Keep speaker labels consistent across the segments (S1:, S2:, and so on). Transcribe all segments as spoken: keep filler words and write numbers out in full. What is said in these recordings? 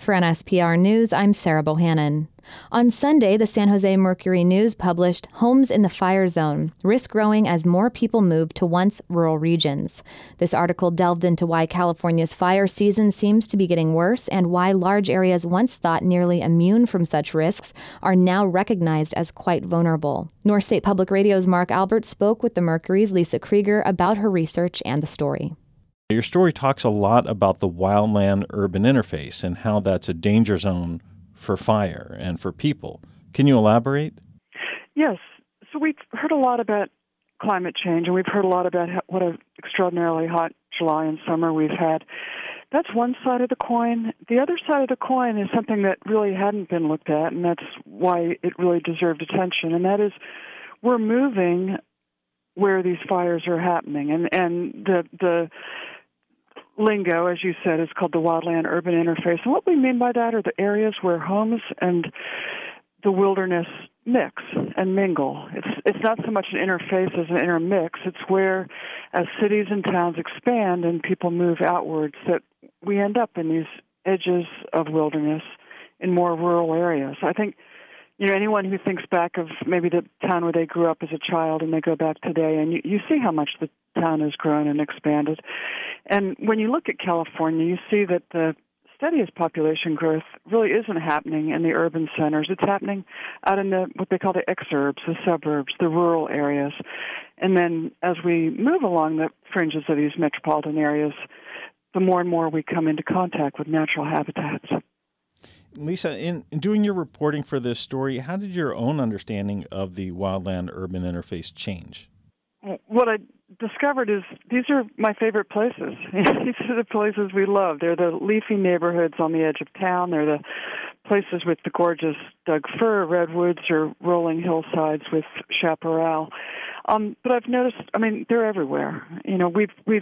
S1: For N S P R News, I'm Sarah Bohannon. On Sunday, the San Jose Mercury News published Homes in the Fire Zone, Risk Growing as More People Move to Once Rural Regions. This article delved into why California's fire season seems to be getting worse and why large areas once thought nearly immune from such risks are now recognized as quite vulnerable. North State Public Radio's Mark Albert spoke with the Mercury's Lisa Krieger about her research and the story.
S2: Your story talks a lot about the wildland-urban interface and how that's a danger zone for fire and for people. Can you elaborate?
S3: Yes. So we've heard a lot about climate change, and we've heard a lot about how, what an extraordinarily hot July and summer we've had. That's one side of the coin. The other side of the coin is something that really hadn't been looked at, and that's why it really deserved attention, and that is we're moving where these fires are happening. And, and the the lingo, as you said, is called the wildland-urban interface. And what we mean by that are the areas where homes and the wilderness mix and mingle. It's it's not so much an interface as an intermix. It's where, as cities and towns expand and people move outwards, that we end up in these edges of wilderness in more rural areas. I think, you know, anyone who thinks back of maybe the town where they grew up as a child and they go back today, and you, you see how much the town has grown and expanded. And when you look at California, you see that the steadiest population growth really isn't happening in the urban centers. It's happening out in the what they call the exurbs, the suburbs, the rural areas. And then as we move along the fringes of these metropolitan areas, the more and more we come into contact with natural habitats.
S2: Lisa, in, in doing your reporting for this story, how did your own understanding of the wildland-urban interface change?
S3: What I discovered is these are my favorite places. These are the places we love. They're the leafy neighborhoods on the edge of town. They're the places with the gorgeous Doug fir, redwoods, or rolling hillsides with chaparral. Um, but I've noticed, I mean, they're everywhere. You know, we've we've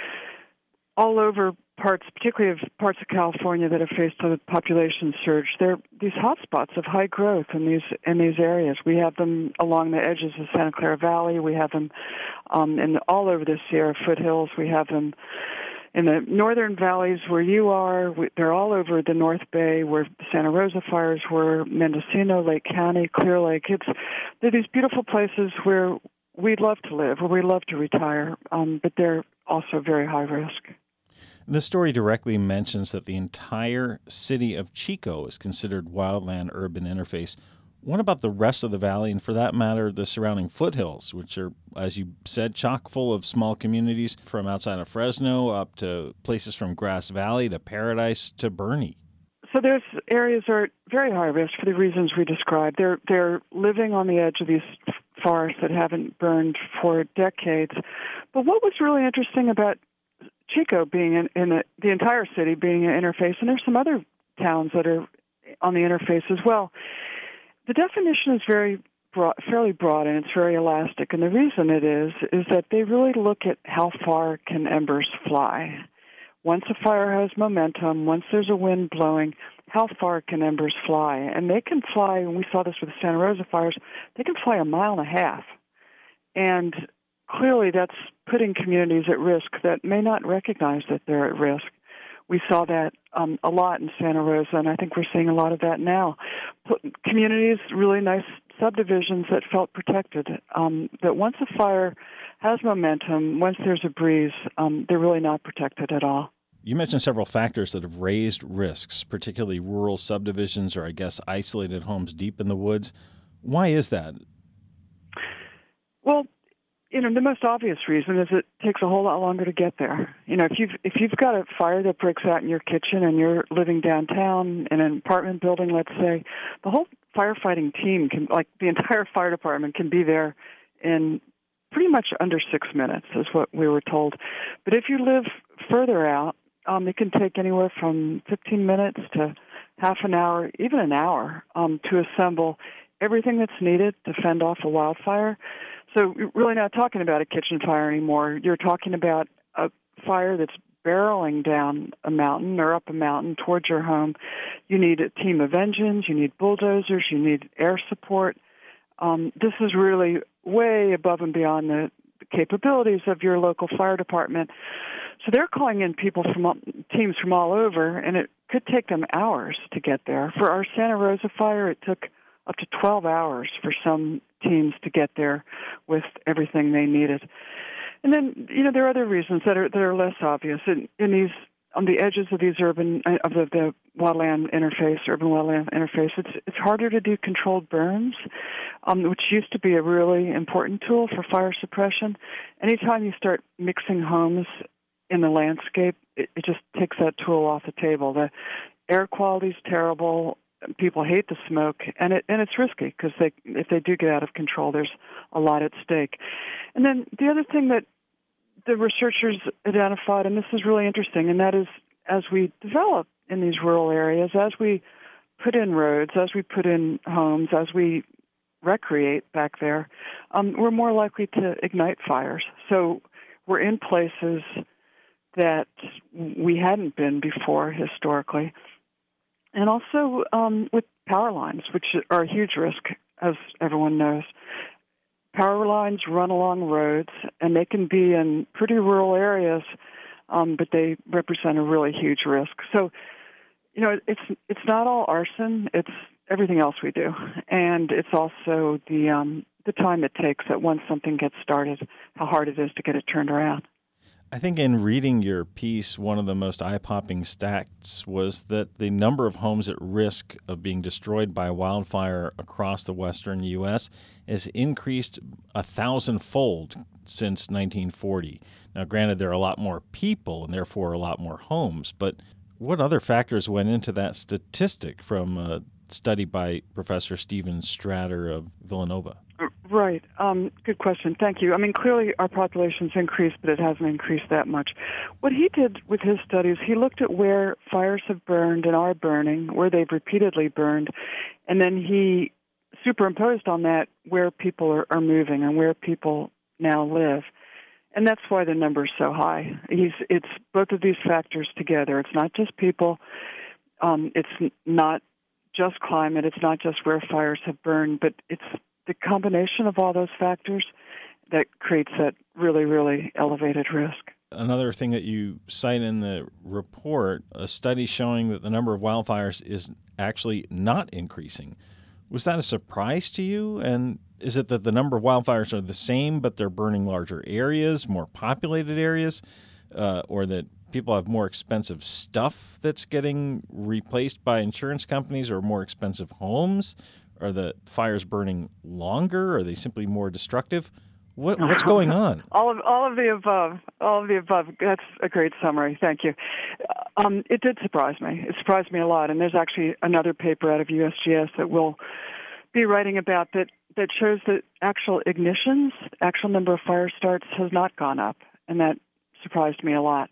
S3: all over parts, particularly of parts of California that have faced a population surge. They're these hotspots of high growth in these in these areas. We have them along the edges of Santa Clara Valley. We have them um, in all over the Sierra foothills. We have them in the northern valleys where you are. We, they're all over the North Bay where the Santa Rosa fires were, Mendocino, Lake County, Clear Lake. It's they're these beautiful places where we'd love to live, where we love to retire, um, but they're also very high risk.
S2: The story directly mentions that the entire city of Chico is considered wildland-urban interface. What about the rest of the valley, and for that matter, the surrounding foothills, which are, as you said, chock full of small communities from outside of Fresno up to places from Grass Valley to Paradise to Bernie?
S3: So there's areas that are very high risk for the reasons we described. They're they're living on the edge of these forests that haven't burned for decades. But what was really interesting about Chico being in, in the, the entire city being an interface, and there's some other towns that are on the interface as well. The definition is very broad, fairly broad, and it's very elastic. And the reason it is is that they really look at how far can embers fly. Once a fire has momentum, once there's a wind blowing, how far can embers fly? And they can fly, and we saw this with the Santa Rosa fires, they can fly a mile and a half. And clearly that's putting communities at risk that may not recognize that they're at risk. We saw that um, a lot in Santa Rosa, and I think we're seeing a lot of that now. P- communities, really nice subdivisions that felt protected, um, that once a fire has momentum, once there's a breeze, um, they're really not protected at all.
S2: You mentioned several factors that have raised risks, particularly rural subdivisions or, I guess, isolated homes deep in the woods. Why is that?
S3: Well, you know, the most obvious reason is it takes a whole lot longer to get there. You know, if you've if you've got a fire that breaks out in your kitchen and you're living downtown in an apartment building, let's say, the whole firefighting team can, like the entire fire department, can be there in pretty much under six minutes, is what we were told. But if you live further out, um, it can take anywhere from fifteen minutes to half an hour, even an hour, um, to assemble everything that's needed to fend off a wildfire. So you're really not talking about a kitchen fire anymore. You're talking about a fire that's barreling down a mountain or up a mountain towards your home. You need a team of engines. You need bulldozers. You need air support. Um, this is really way above and beyond the capabilities of your local fire department. So they're calling in people from teams from all over, and it could take them hours to get there. For our Santa Rosa fire, it took up to twelve hours for some teams to get there with everything they needed. And then, you know, there are other reasons that are that are less obvious. In, in these, on the edges of these urban, of the, the wildland interface, urban wildland interface, it's it's harder to do controlled burns, um, which used to be a really important tool for fire suppression. Anytime you start mixing homes in the landscape, it, it just takes that tool off the table. The air quality is terrible. People hate the smoke, and it and it's risky because they if they do get out of control, there's a lot at stake. And then the other thing that the researchers identified, and this is really interesting, and that is as we develop in these rural areas, as we put in roads, as we put in homes, as we recreate back there, um, we're more likely to ignite fires. So we're in places that we hadn't been before historically. And also um, with power lines, which are a huge risk, as everyone knows. Power lines run along roads, and they can be in pretty rural areas, um, but they represent a really huge risk. So, you know, it's it's not all arson; it's everything else we do, and it's also the um, the time it takes that once something gets started, how hard it is to get it turned around.
S2: I think in reading your piece, one of the most eye-popping stats was that the number of homes at risk of being destroyed by wildfire across the western U S has increased a thousandfold since nineteen forty. Now, granted, there are a lot more people and therefore a lot more homes, but what other factors went into that statistic from a study by Professor Stephen Strader of Villanova?
S3: Right. Um, good question. Thank you. I mean, clearly our population's increased, but it hasn't increased that much. What he did with his studies, he looked at where fires have burned and are burning, where they've repeatedly burned, and then he superimposed on that where people are, are moving and where people now live. And that's why the number is so high. He's, it's both of these factors together. It's not just people. Um, it's not just climate. It's not just where fires have burned, but it's the combination of all those factors that creates that really, really elevated risk.
S2: Another thing that you cite in the report, a study showing that the number of wildfires is actually not increasing. Was that a surprise to you? And is it that the number of wildfires are the same, but they're burning larger areas, more populated areas, uh, or that people have more expensive stuff that's getting replaced by insurance companies or more expensive homes? Are the fires burning longer? Are they simply more destructive? What, what's going on?
S3: all of all of the above. All of the above. That's a great summary. Thank you. Um, it did surprise me. It surprised me a lot. And there's actually another paper out of U S G S that we'll be writing about that, that shows that actual ignitions, actual number of fire starts has not gone up. And that surprised me a lot.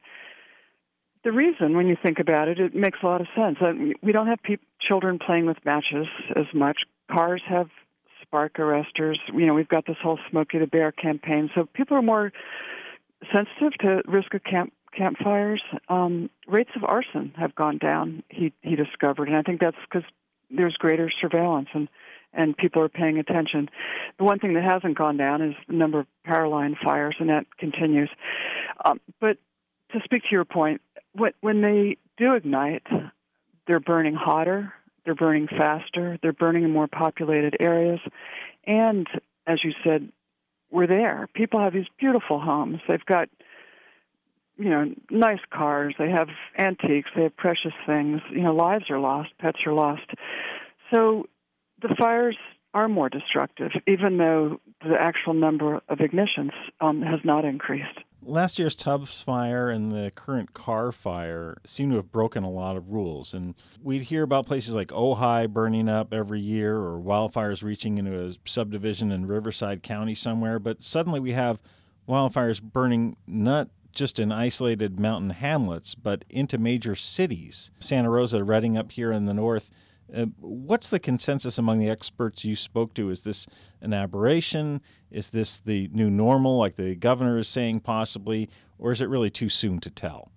S3: The reason, when you think about it, it makes a lot of sense. We don't have pe- children playing with matches as much. Cars have spark arresters. You know, we've got this whole Smokey the Bear campaign. So people are more sensitive to risk of camp campfires. Um, rates of arson have gone down, he, he discovered. And I think that's because there's greater surveillance and, and people are paying attention. The one thing that hasn't gone down is the number of power line fires, and that continues. Um, but to speak to your point, when they do ignite, they're burning hotter, they're burning faster, they're burning in more populated areas, and, as you said, we're there. People have these beautiful homes. They've got, you know, nice cars, they have antiques, they have precious things. You know, lives are lost, pets are lost. So the fires are more destructive, even though the actual number of ignitions um, has not increased.
S2: Last year's Tubbs fire and the current Carr fire seem to have broken a lot of rules. And we'd hear about places like Ojai burning up every year or wildfires reaching into a subdivision in Riverside County somewhere. But suddenly we have wildfires burning not just in isolated mountain hamlets, but into major cities. Santa Rosa, Redding up here in the north. Uh, what's the consensus among the experts you spoke to? Is this an aberration? Is this the new normal, like the governor is saying possibly, or is it really too soon to tell?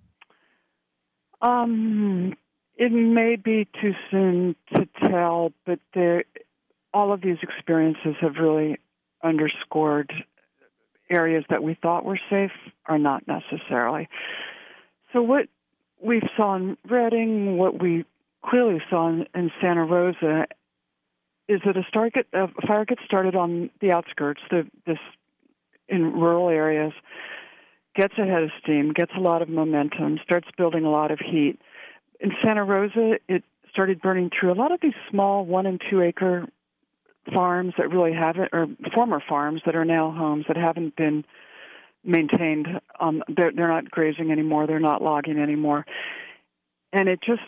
S3: Um, it may be too soon to tell, but there, all of these experiences have really underscored areas that we thought were safe are not necessarily. So what we saw in Redding, what we clearly saw in, in Santa Rosa, is that a, start get, a fire gets started on the outskirts, the, this in rural areas, gets ahead of steam, gets a lot of momentum, starts building a lot of heat. In Santa Rosa, it started burning through a lot of these small one and two acre farms that really haven't, or former farms that are now homes that haven't been maintained. Um, they're, they're not grazing anymore. They're not logging anymore. And it just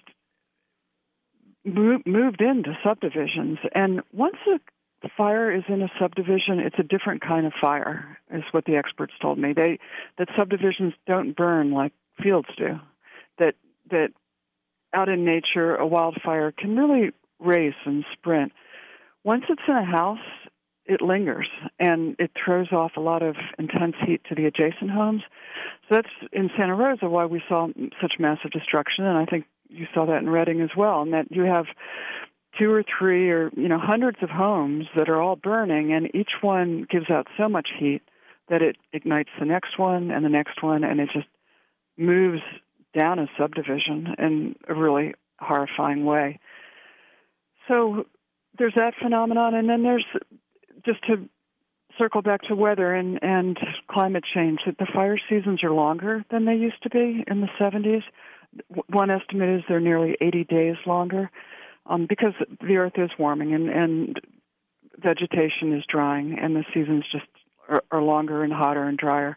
S3: moved, moved into subdivisions. And once a fire is in a subdivision, it's a different kind of fire, is what the experts told me. They that subdivisions don't burn like fields do. That that out in nature, a wildfire can really race and sprint. Once it's in a house, it lingers, and it throws off a lot of intense heat to the adjacent homes. So that's, in Santa Rosa, why we saw such massive destruction, and I think you saw that in Redding as well, and that you have two or three or, you know, hundreds of homes that are all burning, and each one gives out so much heat that it ignites the next one and the next one, and it just moves down a subdivision in a really horrifying way. So there's that phenomenon, and then there's, just to circle back to weather and, and climate change, that the fire seasons are longer than they used to be in the seventies. One estimate is they're nearly eighty days longer um, because the earth is warming and, and vegetation is drying, and the seasons just are, are longer and hotter and drier.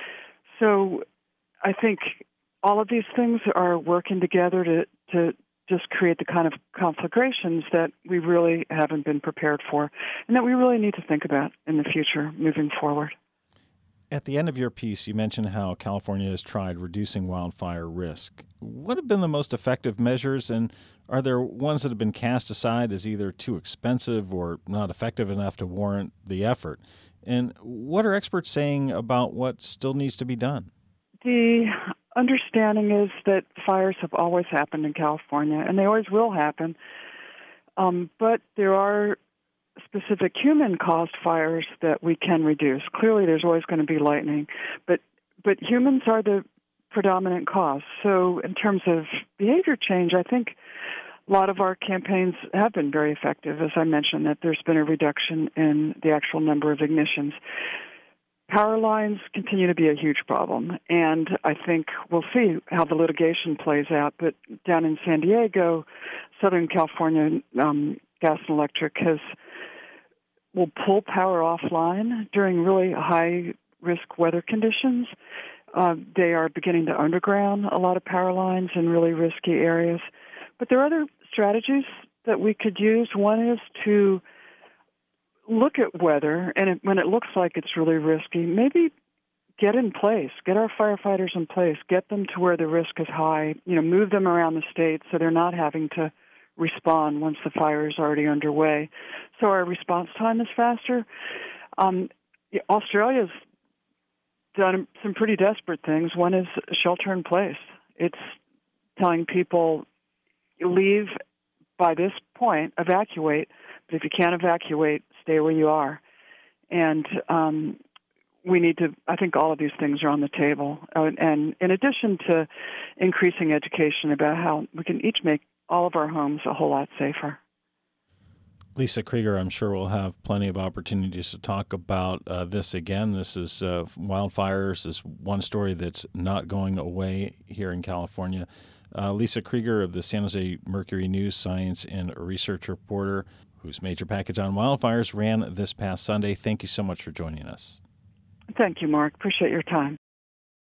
S3: So I think all of these things are working together to, to just create the kind of conflagrations that we really haven't been prepared for and that we really need to think about in the future moving forward.
S2: At the end of your piece, you mentioned how California has tried reducing wildfire risk. What have been the most effective measures, and are there ones that have been cast aside as either too expensive or not effective enough to warrant the effort? And what are experts saying about what still needs to be done?
S3: The understanding is that fires have always happened in California, and they always will happen. Um, but there are specific human-caused fires that we can reduce. Clearly, there's always going to be lightning, but but humans are the predominant cause. So in terms of behavior change, I think a lot of our campaigns have been very effective. As I mentioned, that there's been a reduction in the actual number of ignitions. Power lines continue to be a huge problem, and I think we'll see how the litigation plays out. But down in San Diego, Southern California um, Gas and Electric has will pull power offline during really high-risk weather conditions. Uh, they are beginning to underground a lot of power lines in really risky areas. But there are other strategies that we could use. One is to look at weather, and it, when it looks like it's really risky, maybe get in place, get our firefighters in place, get them to where the risk is high, you know, move them around the state so they're not having to respond once the fire is already underway. So our response time is faster. Um, Australia's done some pretty desperate things. One is shelter in place. It's telling people, leave by this point, evacuate, but if you can't evacuate, stay where you are. And um, we need to, I think all of these things are on the table. Uh, and in addition to increasing education about how we can each make all of our homes a whole lot safer.
S2: Lisa Krieger, I'm sure we'll have plenty of opportunities to talk about uh, this again. This is uh, wildfires is one story that's not going away here in California. Uh, Lisa Krieger of the San Jose Mercury News, science and research reporter, whose major package on wildfires ran this past Sunday. Thank you so much for joining us.
S3: Thank you, Mark. Appreciate your time.